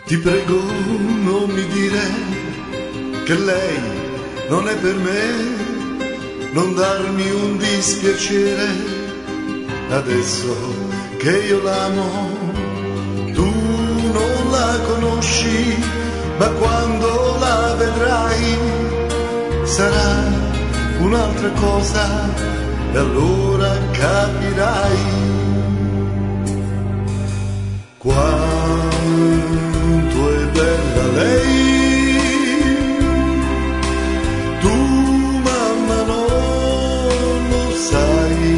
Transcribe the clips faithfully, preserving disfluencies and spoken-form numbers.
Ti prego non mi dire che lei non è per me, non darmi un dispiacere adesso che io l'amo. Tu non la conosci, ma quando la vedrai sarà un'altra cosa e allora capirai quanto è bella lei. Tu mamma non lo sai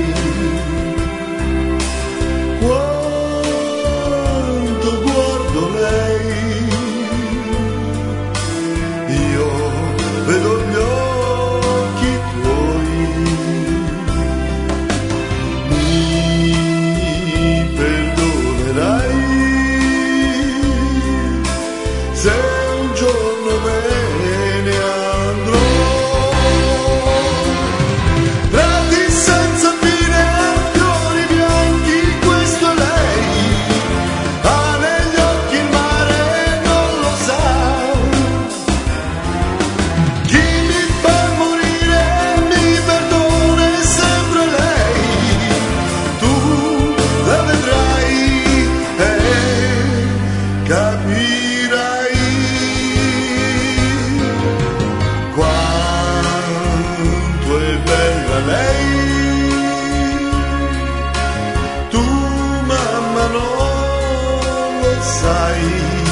quanto guardo lei, io vedo gli occhi tuoi. Mi perdonerai se un giorno me ne andrò, tratti senza fine, fiori bianchi, questo è lei, ha negli occhi il mare e non lo sa, chi mi fa morire mi perdona è sempre lei, tu la vedrai e capirai quanto è bella lei. Tu mamma non lo sai.